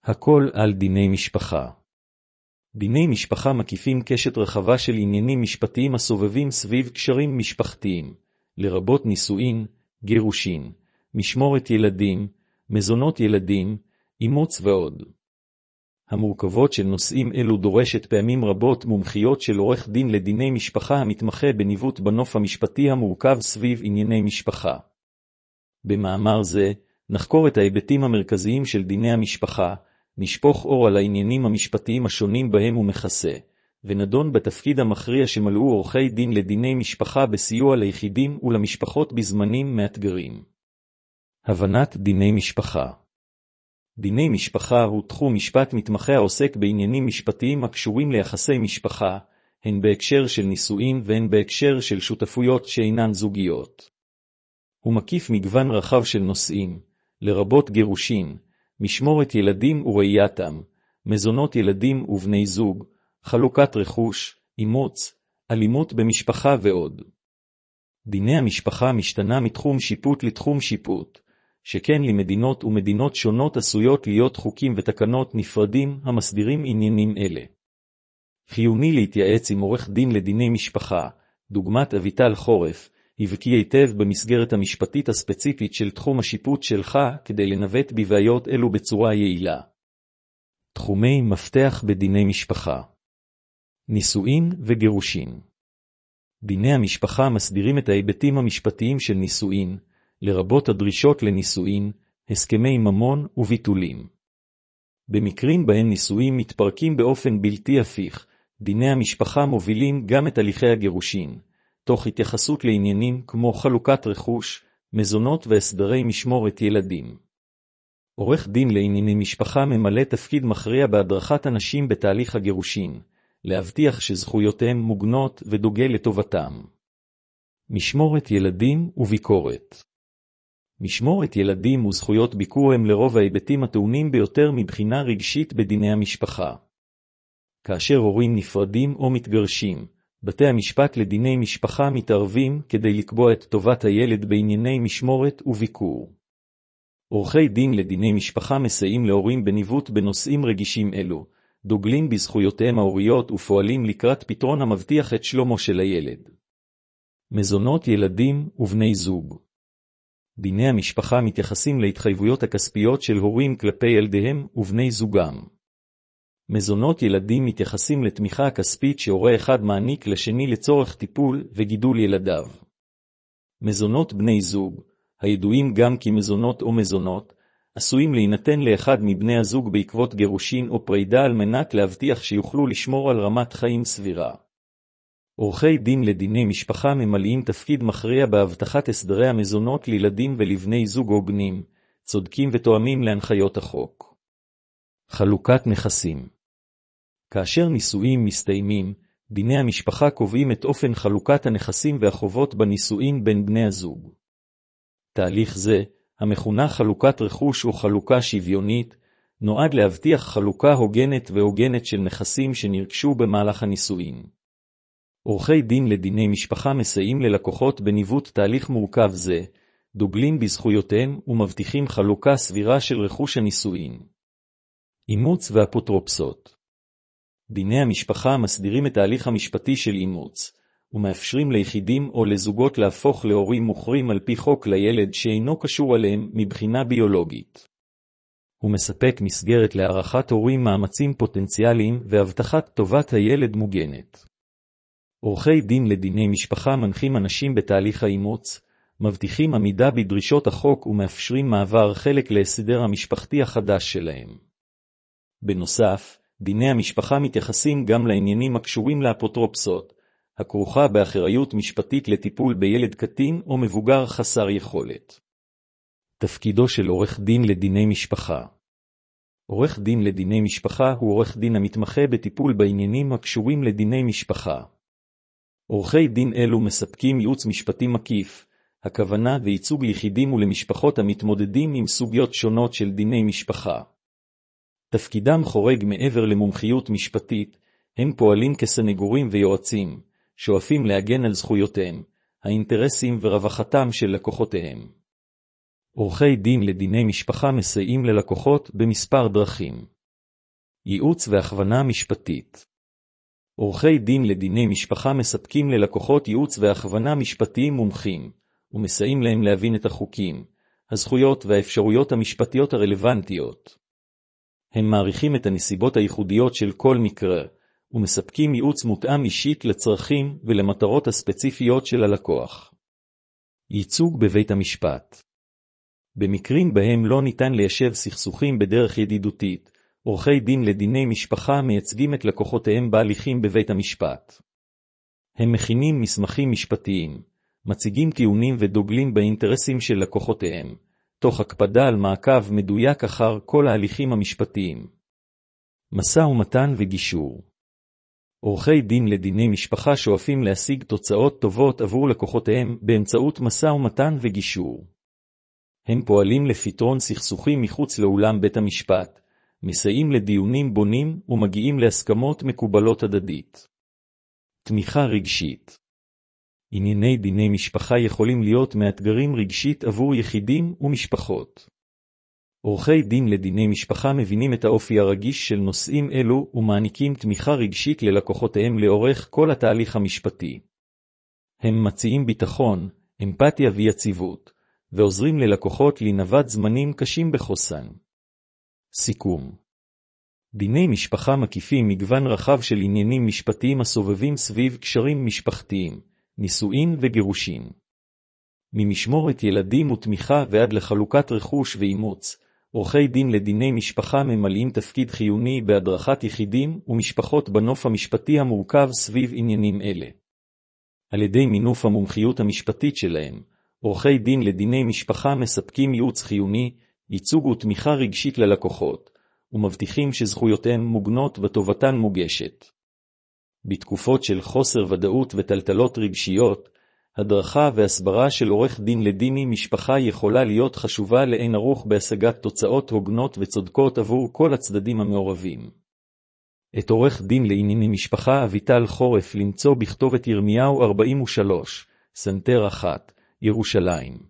הכל על דיני משפחה. דיני משפחה מקיפים קשת רחבה של עניינים משפטיים הסובבים סביב קשרים משפחתיים, לרבות נישואין, גירושין, משמורת ילדים, מזונות ילדים, אימוץ ועוד. המורכבות של נושאים אלו דורשת פעמים רבות מומחיות של עורך דין לדיני משפחה המתמחה בניווט בנוף המשפטי המורכב סביב ענייני משפחה. במאמר זה, נחקור את ההיבטים המרכזיים של דיני המשפחה, נשפוך אור על העניינים המשפטיים השונים בהם הוא מכסה, ונדון בתפקיד המכריע שמלאו עורכי דין לדיני משפחה בסיוע ליחידים ולמשפחות בזמנים מאתגרים. הבנת דיני משפחה. דיני משפחה הוא תחום משפט מתמחה העוסק בעניינים משפטיים הקשורים ליחסי משפחה, הן בהקשר של נישואין והן בהקשר של שותפויות שאינן זוגיות. הוא מקיף מגוון רחב של נושאים, לרבות גירושין, משמורת ילדים וראייתם, מזונות ילדים ובני זוג, חלוקת רכוש, אימוץ, אלימות במשפחה ועוד. דיני המשפחה משתנה מתחום שיפוט לתחום שיפוט, שכן למדינות ומדינות שונות עשויות להיות חוקים ותקנות נפרדים המסדירים עניינים אלה. חיוני להתייעץ עם עורך דין לדיני משפחה, דוגמת אביטל חורף, יבקי היטב במסגרת המשפטית הספציפית של תחום השיפוט שלך כדי לנווט בבעיות אלו בצורה יעילה. תחומי מפתח בדיני משפחה. נישואין וגירושין. דיני המשפחה מסדירים את ההיבטים המשפטיים של נישואין, לרבות הדרישות לנישואין, הסכמי ממון וביטולים. במקרים בהם נישואין מתפרקים באופן בלתי הפיך, דיני המשפחה מובילים גם את הליכי הגירושין, תוך התייחסות לעניינים כמו חלוקת רכוש, מזונות והסדרי משמורת ילדים. עורך דין לענייני משפחה ממלא תפקיד מכריע בהדרכת אנשים בתהליך הגירושין, להבטיח שזכויותיהם מוגנות ודוגל לטובתם. משמורת ילדים וביקורת. משמורת ילדים וזכויות ביקור הם לרוב ההיבטים הטעונים ביותר מבחינה רגשית בדיני המשפחה. כאשר הורים נפרדים או מתגרשים, בתי המשפט לדיני משפחה מתערבים כדי לקבוע את טובת הילד בענייני משמורת וביקור. עורכי דין לדיני משפחה מסייעים להורים בניווט בנושאים רגישים אלו, דוגלים בזכויותיהם ההוריות ופועלים לקראת פתרון המבטיח את שלומו של הילד. מזונות ילדים ובני זוג. דיני המשפחה מתייחסים להתחייבויות הכספיות של הורים כלפי ילדיהם ובני זוגם. מזונות ילדים מתייחסים לתמיכה הכספית שהורה אחד מעניק לשני לצורך טיפול וגידול ילדיו. מזונות בני זוג, הידועים גם כמזונות או מזונות, עשויים להינתן לאחד מבני הזוג בעקבות גירושין או פרידה על מנת להבטיח שיוכלו לשמור על רמת חיים סבירה. עורכי דין לדיני משפחה ממלאים תפקיד מכריע בהבטחת הסדרי המזונות לילדים ולבני זוג הוגנים, צודקים ותואמים להנחיות החוק. חלוקת נכסים. כאשר נישואין מסתיימים, דיני המשפחה קובעים את אופן חלוקת הנכסים והחובות בנישואין בין בני הזוג. תהליך זה, המכונה חלוקת רכוש או חלוקה שוויונית, נועד להבטיח חלוקה הוגנת של נכסים שנרכשו במהלך הנישואין. עורכי דין לדיני משפחה מסייעים ללקוחות בניווט תהליך מורכב זה, דוגלים בזכויותיהם ומבטיחים חלוקה סבירה של רכוש הנישואין. אימוץ ואפוטרופסות. דיני המשפחה מסדירים את ההליך המשפטי של אימוץ, ומאפשרים ליחידים או לזוגות להפוך להורים מוכרים על פי חוק לילד שאינו קשור עליהם מבחינה ביולוגית. הוא מספק מסגרת להערכת הורים מאמצים פוטנציאליים והבטחת טובת הילד מוגנת. עורכי דין לדיני משפחה מנחים אנשים בתהליך האימוץ, מבטיחים עמידה בדרישות החוק ומאפשרים מעבר חלק להסדר המשפחתי החדש שלהם. בנוסף, דיני המשפחה מתייחסים גם לעניינים הקשורים לאפוטרופסות, הכרוכה באחריות משפטית לטיפול בילד קטין או מבוגר חסר יכולת. תפקידו של עורך דין לדיני משפחה. עורך דין לדיני משפחה הוא עורך דין המתמחה בטיפול בעניינים הקשורים לדיני משפחה. עורכי דין אלו מספקים ייעוץ משפטי מקיף, הכוונה וייצוג ליחידים ולמשפחות המתמודדים עם סוגיות שונות של דיני משפחה. תפקידם חורג מעבר למומחיות משפטית, הם פועלים כסנגורים ויועצים, שואפים להגן על זכויותיהם, האינטרסים ורווחתם של לקוחותיהם. עורכי דין לדיני משפחה מסייעים ללקוחות במספר דרכים. ייעוץ והכוונה משפטית. עורכי דין לדיני משפחה מספקים ללקוחות ייעוץ והכוונה משפטיים מומחים, ומסייעים להם להבין את החוקים, הזכויות והאפשרויות המשפטיות הרלוונטיות. הם מעריכים את הנסיבות הייחודיות של כל מקרה, ומספקים ייעוץ מותאם אישית לצרכים ולמטרות הספציפיות של הלקוח. ייצוג בבית המשפט. במקרים בהם לא ניתן ליישב סכסוכים בדרך ידידותית, עורכי דין לדיני משפחה מייצגים את לקוחותיהם בהליכים בבית המשפט. הם מכינים מסמכים משפטיים, מציגים טיעונים ודוגלים באינטרסים של לקוחותיהם, תוך הקפדה על מעקב מדויק אחר כל ההליכים המשפטיים. משא ומתן וגישור. עורכי דין לדיני משפחה שואפים להשיג תוצאות טובות עבור לקוחותיהם באמצעות משא ומתן וגישור. הם פועלים לפתרון סכסוכים מחוץ לאולם בית המשפט, מסייעים לדיונים בונים ומגיעים להסכמות מקובלות הדדית. תמיכה רגשית. ענייני דיני משפחה יכולים להיות מאתגרים רגשית עבור יחידים ומשפחות. עורכי דין לדיני משפחה מבינים את האופי הרגיש של נושאים אלו ומעניקים תמיכה רגשית ללקוחותיהם לאורך כל התהליך המשפטי. הם מציעים ביטחון, אמפתיה ויציבות, ועוזרים ללקוחות לנווט זמנים קשים בחוסן. סיכום. דיני משפחה מקיפים מגוון רחב של עניינים משפטיים הסובבים סביב קשרים משפחתיים, נישואין וגירושין. ממשמורת ילדים ותמיכה ועד לחלוקת רכוש ואימוץ, עורכי דין לדיני משפחה ממלאים תפקיד חיוני בהדרכת יחידים ומשפחות בנוף המשפטי המורכב סביב עניינים אלה. על ידי מינוף המומחיות המשפטית שלהם, עורכי דין לדיני משפחה מספקים ייעוץ חיוני, ייצוג ותמיכה רגשית ללקוחות, ומבטיחים שזכויותיהם מוגנות וטובתן מוגשת. בתקופות של חוסר ודאות וטלטלות רגשיות, הדרכה והסברה של עורך דין לדיני משפחה יכולה להיות חשובה לאין ערוך בהשגת תוצאות הוגנות וצודקות עבור כל הצדדים המעורבים. את עורך דין לענייני משפחה אביטל חורף למצוא בכתובת ירמיהו 43, סנטר 1, ירושלים.